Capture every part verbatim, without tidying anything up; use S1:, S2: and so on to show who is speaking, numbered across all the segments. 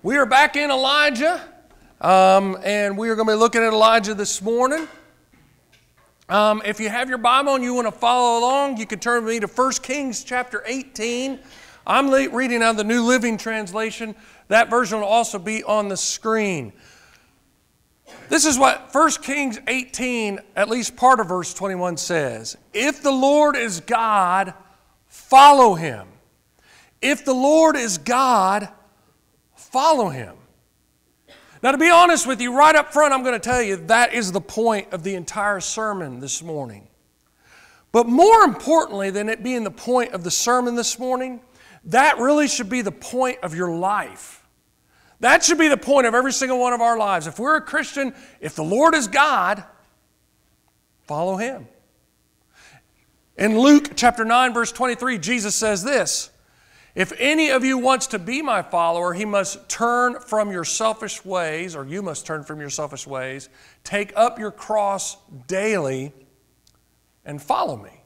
S1: We are back in Elijah, um, and we are going to be looking at Elijah this morning. Um, if you have your Bible and you want to follow along, you can turn with me to First Kings chapter eighteen. I'm reading out of the New Living Translation. That version will also be on the screen. This is what First Kings eighteen, at least part of verse twenty-one says. If the Lord is God, follow Him. If the Lord is God, follow Him. Now, to be honest with you, right up front, I'm going to tell you that is the point of the entire sermon this morning. But more importantly than it being the point of the sermon this morning, that really should be the point of your life. That should be the point of every single one of our lives. If we're a Christian, if the Lord is God, follow Him. In Luke chapter nine, verse twenty-three, Jesus says this, if any of you wants to be my follower, he must turn from your selfish ways, or you must turn from your selfish ways, take up your cross daily, and follow me.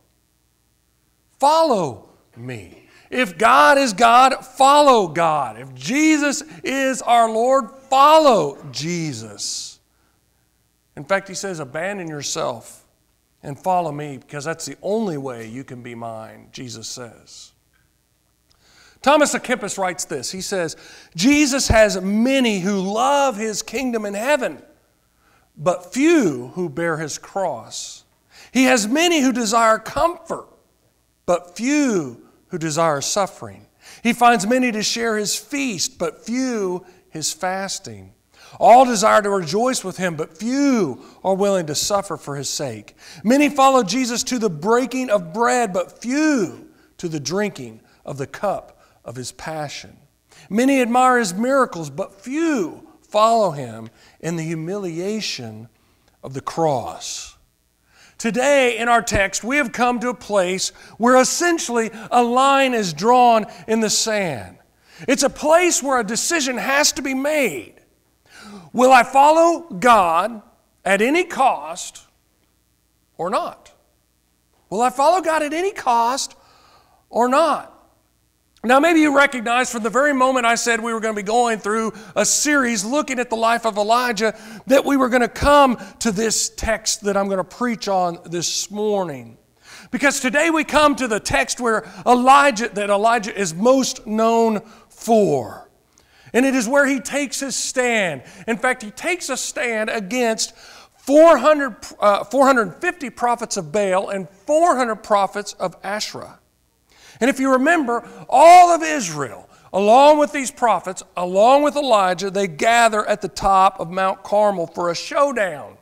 S1: Follow me. If God is God, follow God. If Jesus is our Lord, follow Jesus. In fact, he says, abandon yourself and follow me, because that's the only way you can be mine, Jesus says. Thomas à Kempis writes this. He says, Jesus has many who love His kingdom in heaven, but few who bear His cross. He has many who desire comfort, but few who desire suffering. He finds many to share His feast, but few His fasting. All desire to rejoice with Him, but few are willing to suffer for His sake. Many follow Jesus to the breaking of bread, but few to the drinking of the cup of His passion. Many admire His miracles, but few follow Him in the humiliation of the cross. Today in our text, we have come to a place where essentially a line is drawn in the sand. It's a place where a decision has to be made. Will I follow God at any cost or not? Will I follow God at any cost or not? Now, maybe you recognize from the very moment I said we were going to be going through a series looking at the life of Elijah that we were going to come to this text that I'm going to preach on this morning. Because today we come to the text where Elijah, that Elijah is most known for. And it is where he takes his stand. In fact, he takes a stand against four hundred, uh, four hundred fifty prophets of Baal and four hundred prophets of Asherah. And if you remember, all of Israel, along with these prophets, along with Elijah, they gather at the top of Mount Carmel for a showdown.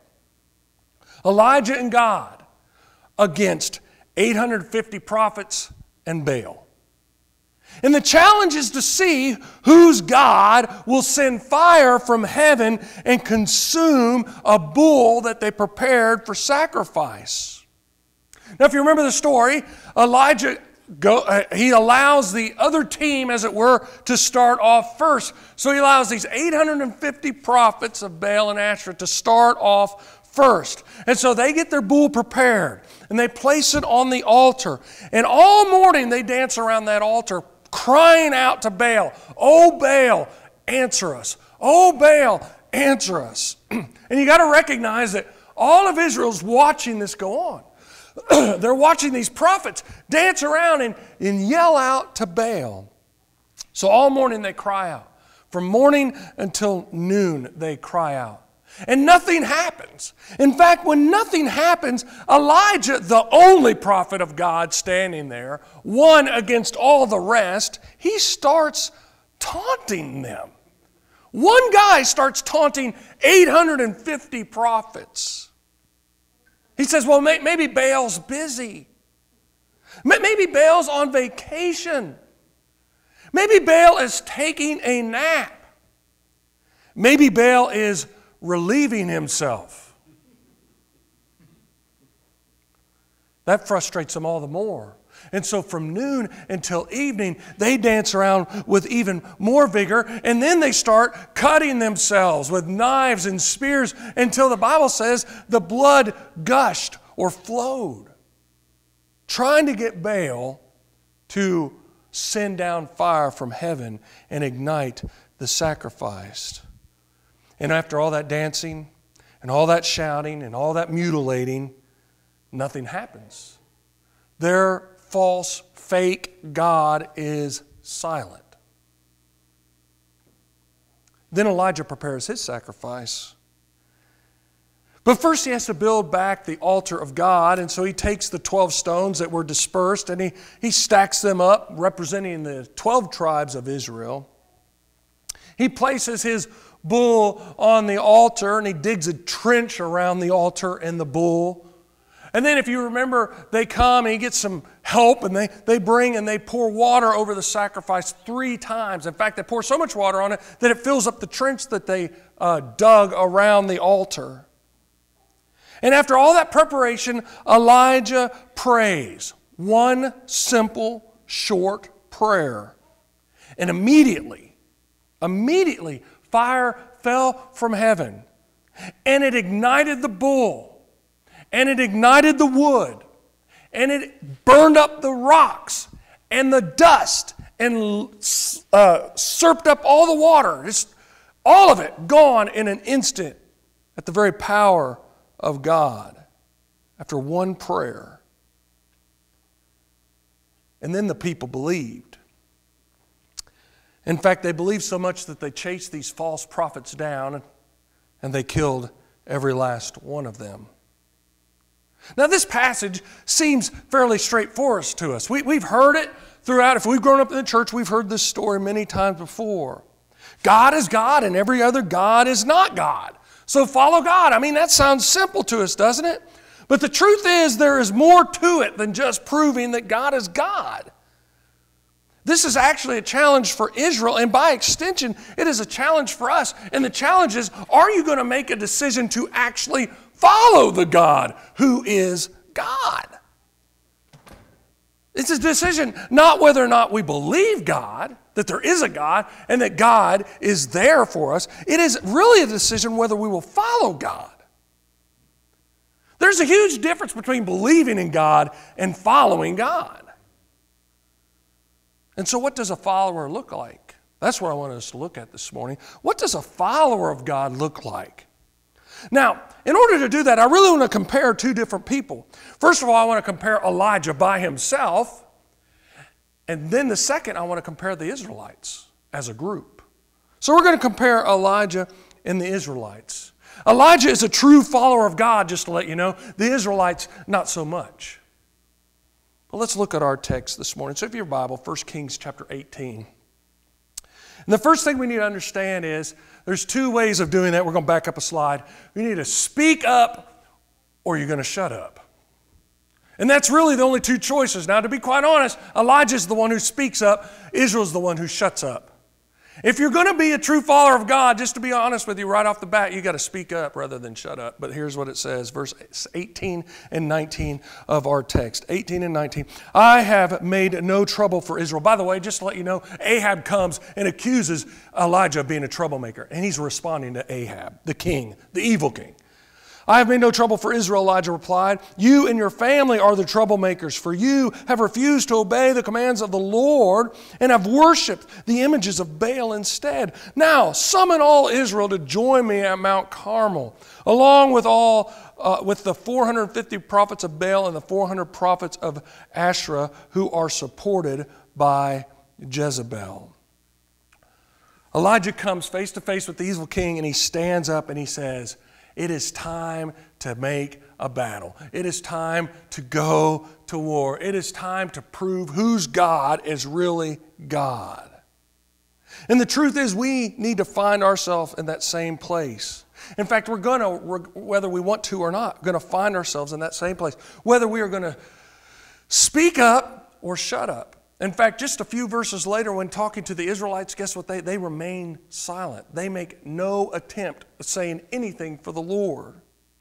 S1: Elijah and God against eight hundred fifty prophets and Baal. And the challenge is to see whose God will send fire from heaven and consume a bull that they prepared for sacrifice. Now, if you remember the story, Elijah Go, uh, he allows the other team, as it were, to start off first. So he allows these eight hundred fifty prophets of Baal and Asherah to start off first. And so they get their bull prepared, and they place it on the altar. And all morning they dance around that altar, crying out to Baal, "Oh, Baal, answer us. Oh, Baal, answer us." And you got to recognize that all of Israel's watching this go on. They're watching these prophets dance around and, and yell out to Baal. So all morning they cry out. From morning until noon they cry out. And nothing happens. In fact, when nothing happens, Elijah, the only prophet of God standing there, one against all the rest, he starts taunting them. One guy starts taunting eight hundred fifty prophets. He says, well, maybe Baal's busy. Maybe Baal's on vacation. Maybe Baal is taking a nap. Maybe Baal is relieving himself. That frustrates them all the more. And so from noon until evening, they dance around with even more vigor, and then they start cutting themselves with knives and spears until the Bible says the blood gushed or flowed, trying to get Baal to send down fire from heaven and ignite the sacrifice. And after all that dancing and all that shouting and all that mutilating, nothing happens. Their false, fake God is silent. Then Elijah prepares his sacrifice. But first he has to build back the altar of God, and so he takes the twelve stones that were dispersed and he, he stacks them up, representing the twelve tribes of Israel. He places his bull on the altar and he digs a trench around the altar and the bull. And then if you remember, they come and he gets some help and they, they bring and they pour water over the sacrifice three times. In fact, they pour so much water on it that it fills up the trench that they uh, dug around the altar. And after all that preparation, Elijah prays one simple, short prayer. And immediately, immediately, fire fell from heaven. And it ignited the bull. And it ignited the wood. And it burned up the rocks and the dust and uh, sirped up all the water. Just all of it gone in an instant at the very power of God after one prayer. And then the people believed. In fact, they believed so much that they chased these false prophets down and they killed every last one of them. Now this passage seems fairly straightforward to us. We, we've heard it throughout. If we've grown up in the church, we've heard this story many times before. God is God and every other God is not God. So follow God. I mean, that sounds simple to us, doesn't it? But the truth is there is more to it than just proving that God is God. This is actually a challenge for Israel, and by extension, it is a challenge for us. And the challenge is, are you going to make a decision to actually follow the God who is God? It's a decision not whether or not we believe God, that there is a God, and that God is there for us. It is really a decision whether we will follow God. There's a huge difference between believing in God and following God. And so what does a follower look like? That's what I want us to look at this morning. What does a follower of God look like? Now, in order to do that, I really want to compare two different people. First of all, I want to compare Elijah by himself. And then the second, I want to compare the Israelites as a group. So we're going to compare Elijah and the Israelites. Elijah is a true follower of God, just to let you know. The Israelites, not so much. But let's look at our text this morning. So if you have your Bible, First Kings chapter eighteen. And the first thing we need to understand is there's two ways of doing that. We're going to back up a slide. You need to speak up or you're going to shut up. And that's really the only two choices. Now, to be quite honest, Elijah's the one who speaks up. Israel's the one who shuts up. If you're going to be a true follower of God, just to be honest with you right off the bat, you got to speak up rather than shut up. But here's what it says, verse eighteen and nineteen of our text. eighteen and nineteen. I have made no trouble for Israel. By the way, just to let you know, Ahab comes and accuses Elijah of being a troublemaker. And he's responding to Ahab, the king, the evil king. I have made no trouble for Israel, Elijah replied. You and your family are the troublemakers, for you have refused to obey the commands of the Lord and have worshipped the images of Baal instead. Now, summon all Israel to join me at Mount Carmel, along with all uh, with the four hundred fifty prophets of Baal and the four hundred prophets of Asherah who are supported by Jezebel. Elijah comes face to face with the evil king and he stands up and he says, it is time to make a battle. It is time to go to war. It is time to prove whose God is really God. And the truth is we need to find ourselves in that same place. In fact, we're going to, whether we want to or not, going to find ourselves in that same place. Whether we are going to speak up or shut up. In fact, just a few verses later when talking to the Israelites, guess what? They, they remain silent. They make no attempt at saying anything for the Lord.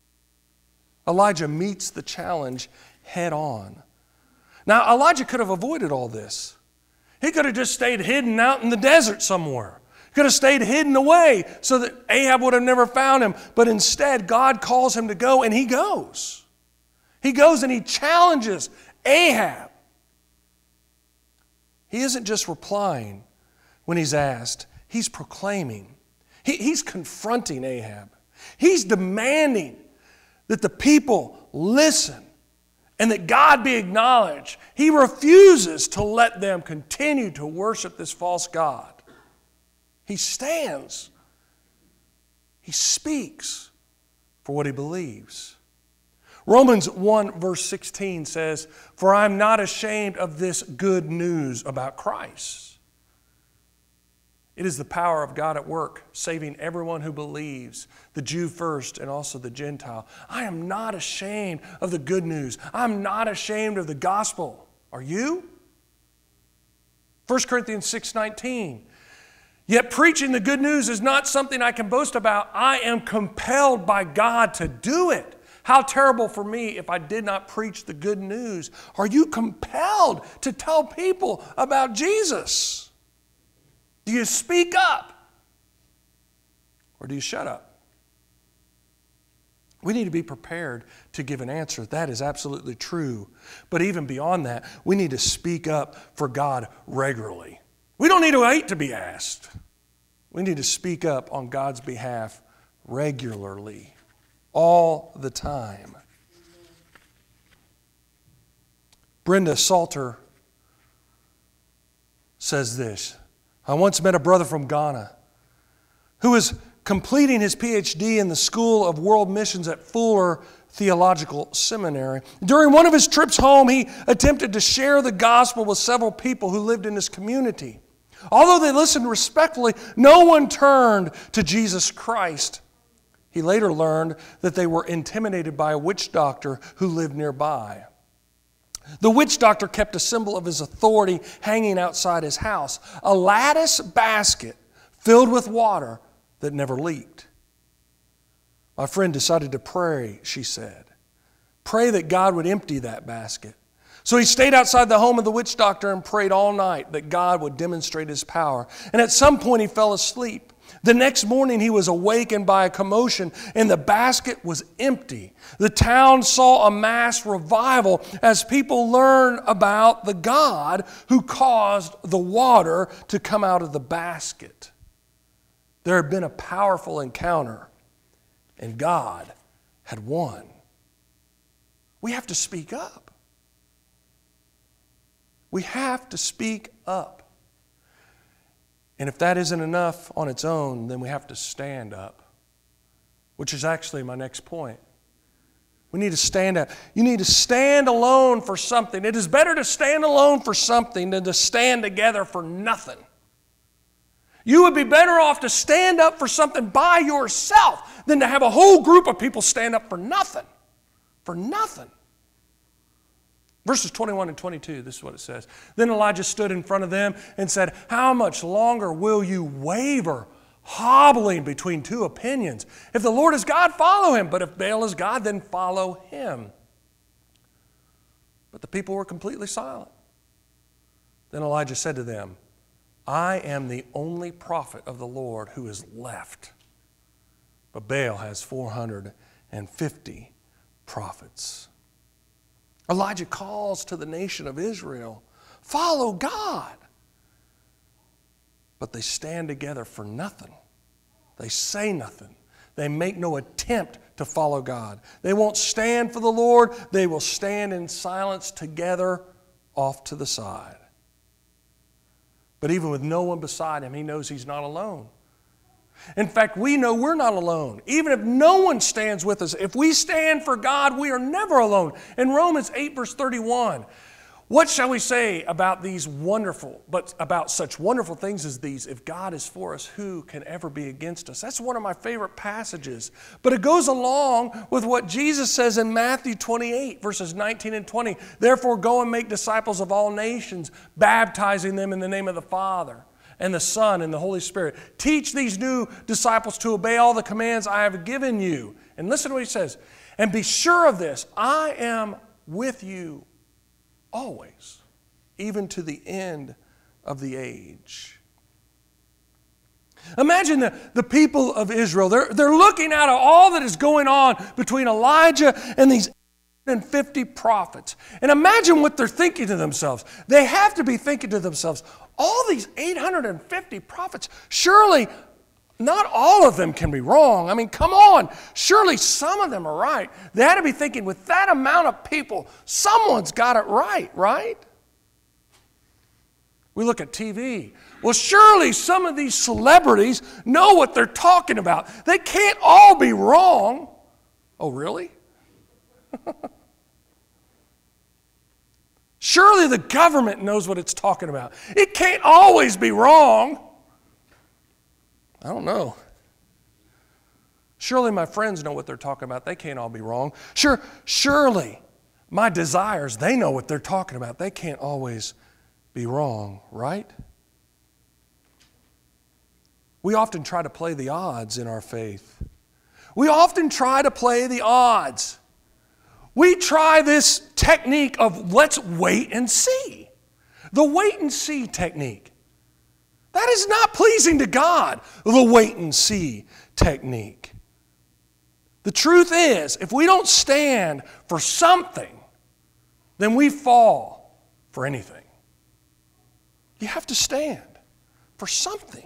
S1: Elijah meets the challenge head on. Now, Elijah could have avoided all this. He could have just stayed hidden out in the desert somewhere. He could have stayed hidden away so that Ahab would have never found him. But instead, God calls him to go, and he goes. He goes and he challenges Ahab. He isn't just replying when he's asked. He's proclaiming. He, he's confronting Ahab. He's demanding that the people listen and that God be acknowledged. He refuses to let them continue to worship this false god. He stands. He speaks for what he believes. Romans one verse sixteen says, "For I am not ashamed of this good news about Christ." It is the power of God at work, saving everyone who believes, the Jew first and also the Gentile. I am not ashamed of the good news. I'm not ashamed of the gospel. Are you? First Corinthians six nineteen. Yet preaching the good news is not something I can boast about. I am compelled by God to do it. How terrible for me if I did not preach the good news. Are you compelled to tell people about Jesus? Do you speak up? Or do you shut up? We need to be prepared to give an answer. That is absolutely true. But even beyond that, we need to speak up for God regularly. We don't need to wait to be asked. We need to speak up on God's behalf regularly, all the time. Brenda Salter says this. I once met a brother from Ghana who was completing his P H D in the School of World Missions at Fuller Theological Seminary. During one of his trips home, he attempted to share the gospel with several people who lived in his community. Although they listened respectfully, no one turned to Jesus Christ. He later learned that they were intimidated by a witch doctor who lived nearby. The witch doctor kept a symbol of his authority hanging outside his house, a lattice basket filled with water that never leaked. My friend decided to pray, she said. Pray that God would empty that basket. So he stayed outside the home of the witch doctor and prayed all night that God would demonstrate his power. And at some point he fell asleep. The next morning he was awakened by a commotion and the basket was empty. The town saw a mass revival as people learned about the God who caused the water to come out of the basket. There had been a powerful encounter and God had won. We have to speak up. We have to speak up. And if that isn't enough on its own, then we have to stand up, which is actually my next point. We need to stand up. You need to stand alone for something. It is better to stand alone for something than to stand together for nothing. You would be better off to stand up for something by yourself than to have a whole group of people stand up for nothing. For nothing. Verses twenty-one and twenty-two, this is what it says. Then Elijah stood in front of them and said, how much longer will you waver, hobbling between two opinions? If the Lord is God, follow him. But if Baal is God, then follow him. But the people were completely silent. Then Elijah said to them, I am the only prophet of the Lord who is left. But Baal has four hundred fifty prophets. Elijah calls to the nation of Israel, follow God. But they stand together for nothing. They say nothing. They make no attempt to follow God. They won't stand for the Lord. They will stand in silence together off to the side. But even with no one beside him, he knows he's not alone. In fact, we know we're not alone. Even if no one stands with us, if we stand for God, we are never alone. In Romans eight, verse thirty-one, what shall we say about these wonderful, but about such wonderful things as these? If God is for us, who can ever be against us? That's one of my favorite passages. But it goes along with what Jesus says in Matthew twenty-eight, verses nineteen and twenty. Therefore, go and make disciples of all nations, baptizing them in the name of the Father and the Son and the Holy Spirit. Teach these new disciples to obey all the commands I have given you. And listen to what he says. And be sure of this, I am with you always, even to the end of the age. Imagine the, the people of Israel. They're, they're looking out at all that is going on between Elijah and these fifty prophets. And imagine what they're thinking to themselves. They have to be thinking to themselves, all these eight hundred fifty prophets, surely not all of them can be wrong. I mean, come on. Surely some of them are right. They had to be thinking, with that amount of people, someone's got it right, right? We look at T V. Well, surely some of these celebrities know what they're talking about. They can't all be wrong. Oh, really? Surely the government knows what it's talking about. It can't always be wrong. I don't know. Surely my friends know what they're talking about. They can't all be wrong. Sure, surely my desires, they know what they're talking about. They can't always be wrong, right? We often try to play the odds in our faith. We often try to play the odds. We try this technique of let's wait and see. The wait and see technique. That is not pleasing to God, the wait and see technique. The truth is, if we don't stand for something, then we fall for anything. You have to stand for something.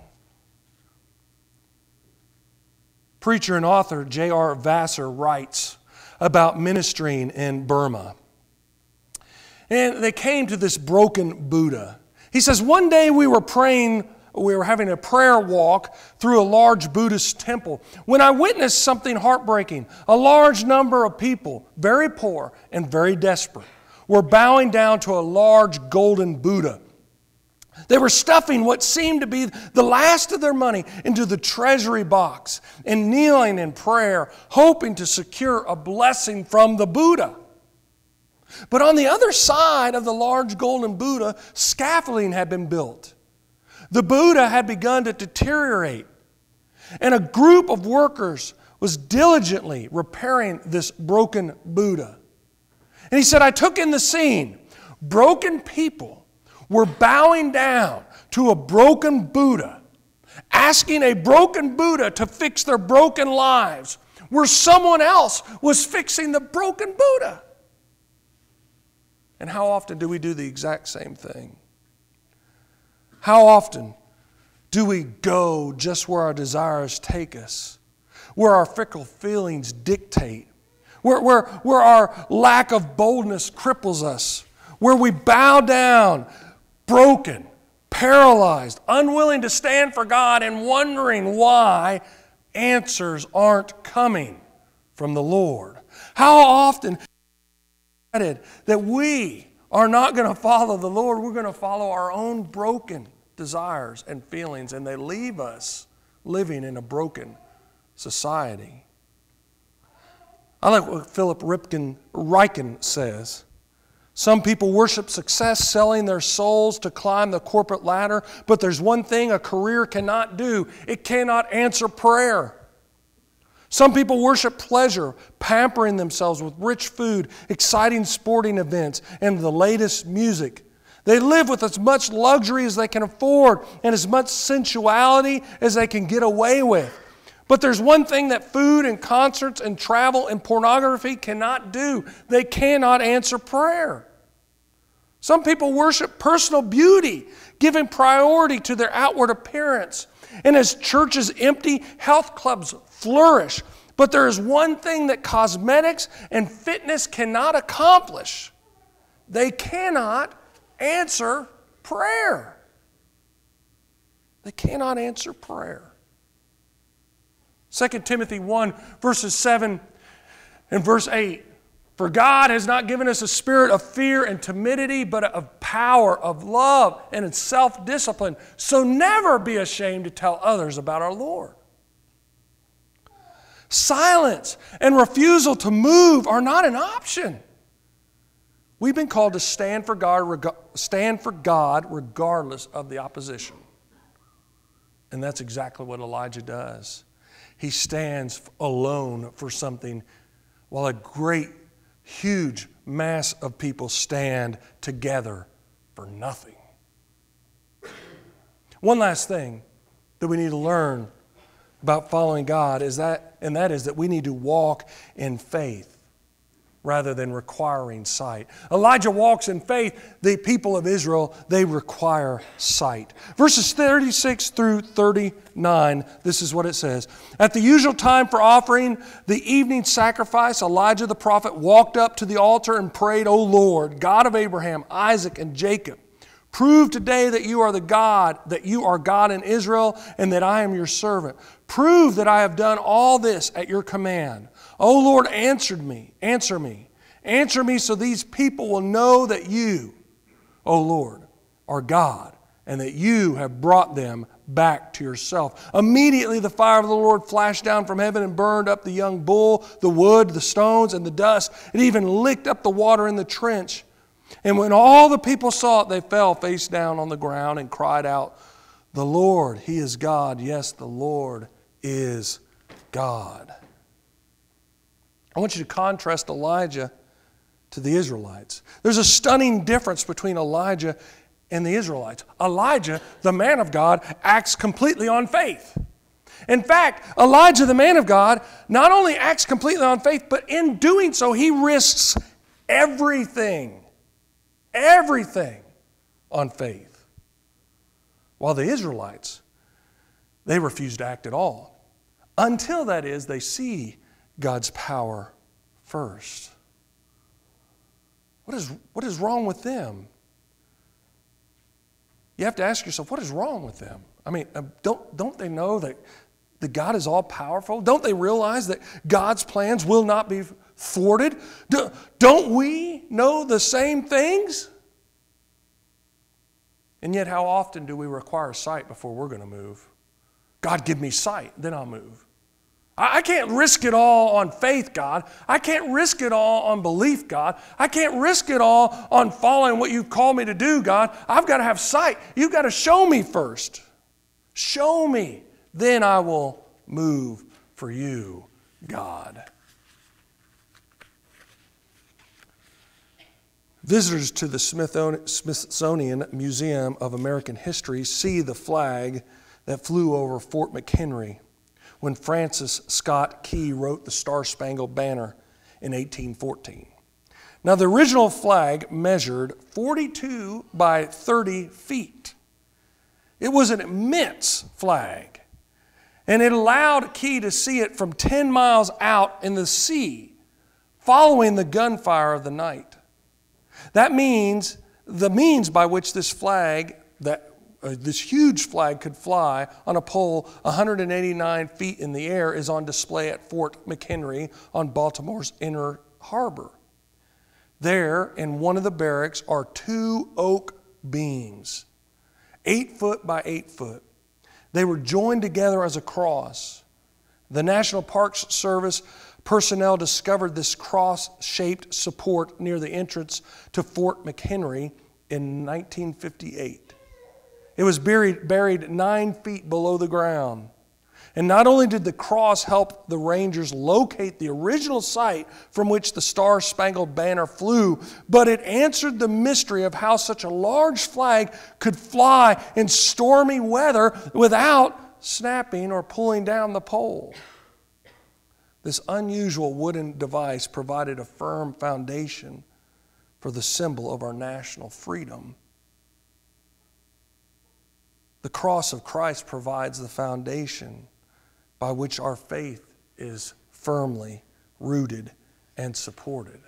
S1: Preacher and author J R Vassar writes about ministering in Burma. And they came to this broken Buddha. He says, one day we were praying, we were having a prayer walk through a large Buddhist temple when I witnessed something heartbreaking. A large number of people, very poor and very desperate, were bowing down to a large golden Buddha. They were stuffing what seemed to be the last of their money into the treasury box and kneeling in prayer, hoping to secure a blessing from the Buddha. But on the other side of the large golden Buddha, scaffolding had been built. The Buddha had begun to deteriorate, and a group of workers was diligently repairing this broken Buddha. And he said, I took in the scene. Broken people were bowing down to a broken Buddha, asking a broken Buddha to fix their broken lives, where someone else was fixing the broken Buddha. And how often do we do the exact same thing? How often do we go just where our desires take us, where our fickle feelings dictate, where, where, where our lack of boldness cripples us, where we bow down, broken, paralyzed, unwilling to stand for God, and wondering why answers aren't coming from the Lord? How often that we are not going to follow the Lord, we're going to follow our own broken desires and feelings, and they leave us living in a broken society. I like what Philip Ripken, Ryken says. Some people worship success, selling their souls to climb the corporate ladder, but there's one thing a career cannot do. It cannot answer prayer. Some people worship pleasure, pampering themselves with rich food, exciting sporting events, and the latest music. They live with as much luxury as they can afford and as much sensuality as they can get away with. But there's one thing that food and concerts and travel and pornography cannot do. They cannot answer prayer. Some people worship personal beauty, giving priority to their outward appearance. And as churches empty, health clubs flourish. But there is one thing that cosmetics and fitness cannot accomplish. They cannot answer prayer. They cannot answer prayer. Second Timothy one, verses seven and verse eight. For God has not given us a spirit of fear and timidity, but of power, of love, and in self-discipline. So never be ashamed to tell others about our Lord. Silence and refusal to move are not an option. We've been called to stand for God, stand for God regardless of the opposition. And that's exactly what Elijah does. He stands alone for something while a great, huge mass of people stand together for nothing. One last thing that we need to learn about following God is that, and that is that we need to walk in faith rather than requiring sight. Elijah walks in faith. The people of Israel, they require sight. Verses thirty-six through thirty-nine, this is what it says. At the usual time for offering the evening sacrifice, Elijah the prophet walked up to the altar and prayed, O Lord, God of Abraham, Isaac, and Jacob, prove today that you are the God, that you are God in Israel, and that I am your servant. Prove that I have done all this at your command. O Lord, answered me, answer me, answer me so these people will know that you, O Lord, are God, and that you have brought them back to yourself. Immediately the fire of the Lord flashed down from heaven and burned up the young bull, the wood, the stones, and the dust. It even licked up the water in the trench. And when all the people saw it, they fell face down on the ground and cried out, the Lord, He is God. Yes, the Lord is God. I want you to contrast Elijah to the Israelites. There's a stunning difference between Elijah and the Israelites. Elijah, the man of God, acts completely on faith. In fact, Elijah, the man of God, not only acts completely on faith, but in doing so, he risks everything, everything on faith. While the Israelites, they refuse to act at all. Until, that is, they see God's power first. What is, what is wrong with them? You have to ask yourself, what is wrong with them? I mean, don't, don't they know that, that God is all-powerful? Don't they realize that God's plans will not be thwarted? Do, don't we know the same things? And yet, how often do we require sight before we're going to move? God, give me sight, then I'll move. I can't risk it all on faith, God. I can't risk it all on belief, God. I can't risk it all on following what you've called me to do, God. I've got to have sight. You've got to show me first. Show me. Then I will move for you, God. Visitors to the Smithsonian Museum of American History see the flag that flew over Fort McHenry when Francis Scott Key wrote the Star-Spangled Banner in eighteen fourteen. Now, the original flag measured forty-two by thirty feet. It was an immense flag, and it allowed Key to see it from ten miles out in the sea, following the gunfire of the night. That means the means by which this flag, that Uh, this huge flag could fly on a pole one hundred eighty-nine feet in the air, is on display at Fort McHenry on Baltimore's Inner Harbor. There, in one of the barracks, are two oak beams, eight foot by eight foot. They were joined together as a cross. The National Parks Service personnel discovered this cross-shaped support near the entrance to Fort McHenry in nineteen fifty-eight. It was buried, buried nine feet below the ground. And not only did the cross help the Rangers locate the original site from which the Star-Spangled Banner flew, but it answered the mystery of how such a large flag could fly in stormy weather without snapping or pulling down the pole. This unusual wooden device provided a firm foundation for the symbol of our national freedom. The cross of Christ provides the foundation by which our faith is firmly rooted and supported.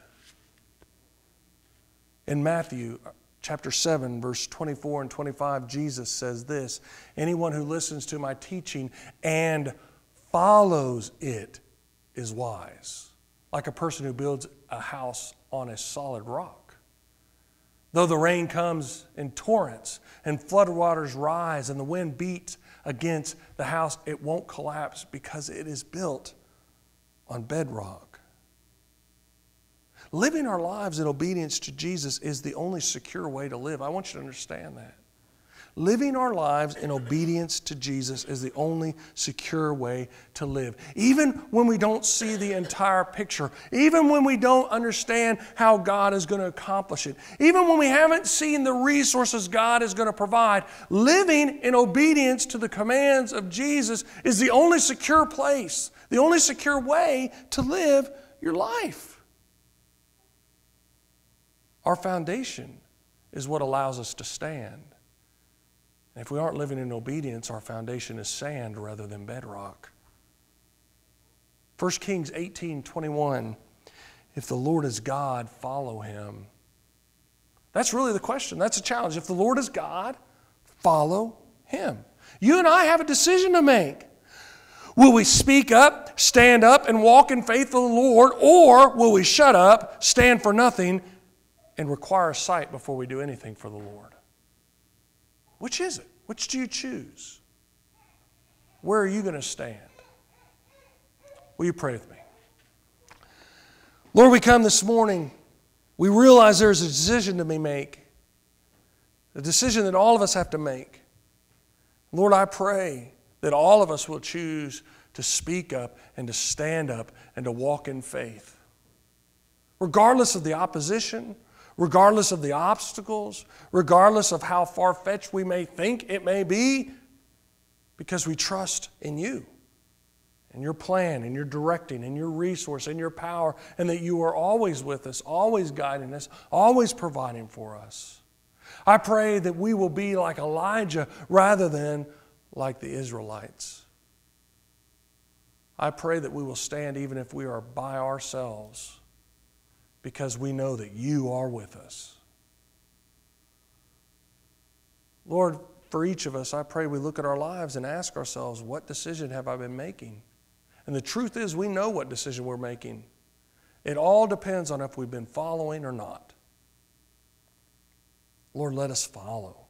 S1: In Matthew chapter seven, verse twenty-four and twenty-five, Jesus says this, anyone who listens to my teaching and follows it is wise, like a person who builds a house on a solid rock. Though the rain comes in torrents and floodwaters rise and the wind beats against the house, it won't collapse because it is built on bedrock. Living our lives in obedience to Jesus is the only secure way to live. I want you to understand that. Living our lives in obedience to Jesus is the only secure way to live. Even when we don't see the entire picture, even when we don't understand how God is going to accomplish it, even when we haven't seen the resources God is going to provide, living in obedience to the commands of Jesus is the only secure place, the only secure way to live your life. Our foundation is what allows us to stand. And if we aren't living in obedience, our foundation is sand rather than bedrock. First Kings eighteen twenty-one, if the Lord is God, follow him. That's really the question. That's a challenge. If the Lord is God, follow him. You and I have a decision to make. Will we speak up, stand up, and walk in faith for the Lord, or will we shut up, stand for nothing, and require sight before we do anything for the Lord? Which is it? Which do you choose? Where are you going to stand? Will you pray with me? Lord, we come this morning. We realize there's a decision to be make. A decision that all of us have to make. Lord, I pray that all of us will choose to speak up and to stand up and to walk in faith. Regardless of the opposition, regardless of the obstacles, regardless of how far-fetched we may think it may be, because we trust in you and your plan and your directing and your resource and your power, and that you are always with us, always guiding us, always providing for us. I pray that we will be like Elijah rather than like the Israelites. I pray that we will stand even if we are by ourselves, because we know that you are with us. Lord, for each of us, I pray we look at our lives and ask ourselves, what decision have I been making? And the truth is, we know what decision we're making. It all depends on if we've been following or not. Lord, let us follow.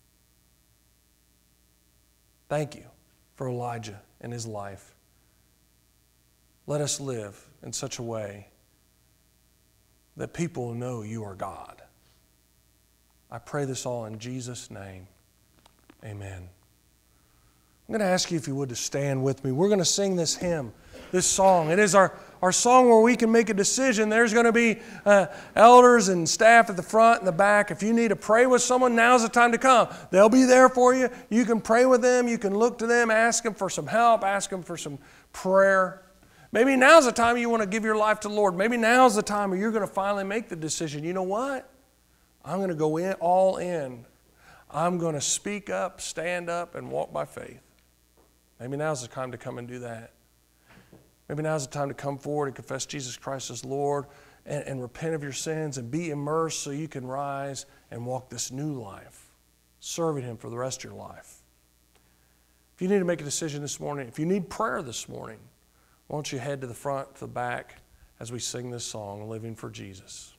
S1: Thank you for Elijah and his life. Let us live in such a way that people know you are God. I pray this all in Jesus' name. Amen. I'm going to ask you, if you would, to stand with me. We're going to sing this hymn, this song. It is our, our song where we can make a decision. There's going to be uh, elders and staff at the front and the back. If you need to pray with someone, now's the time to come. They'll be there for you. You can pray with them. You can look to them, ask them for some help, ask them for some prayer. Maybe now's the time you want to give your life to the Lord. Maybe now's the time where you're going to finally make the decision. You know what? I'm going to go in all in. I'm going to speak up, stand up, and walk by faith. Maybe now's the time to come and do that. Maybe now's the time to come forward and confess Jesus Christ as Lord and, and repent of your sins and be immersed so you can rise and walk this new life, serving him for the rest of your life. If you need to make a decision this morning, if you need prayer this morning, why don't you head to the front, to the back as we sing this song, Living for Jesus.